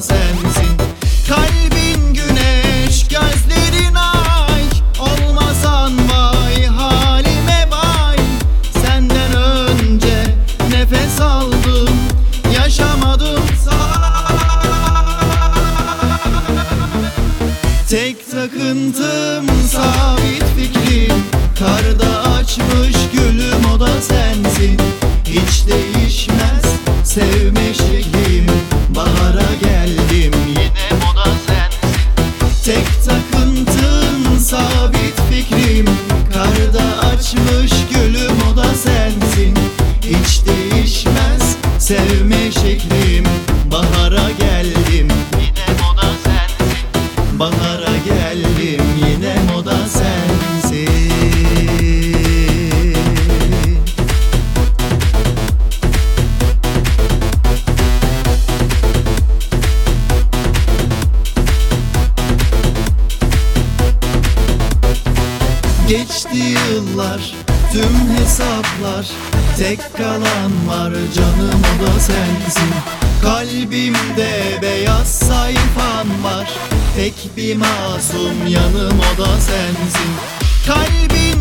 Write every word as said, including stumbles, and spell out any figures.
sensin. Kalbin güneş, gözlerin ay, olmasan vay halime vay. Senden önce nefes aldım, yaşamadım tek takıntım sabit fikrim, karda açmış gülüm o da sensin. Hiç değişmez sevme şeklim, bahara geldim yine o da sensin. Tek takıntım sabit fikrim, karda açmış gülüm o da sensin. Hiç değişmez sevme şeklim, bahara geldim yine o da sensin. Bahara geldim yine o da sensin. Geçti yıllar, tüm hesaplar, tek kalan var canım o da sensin. Kalbimde beyaz sayfan var, tek bir masum yanım o da sensin. Kalbim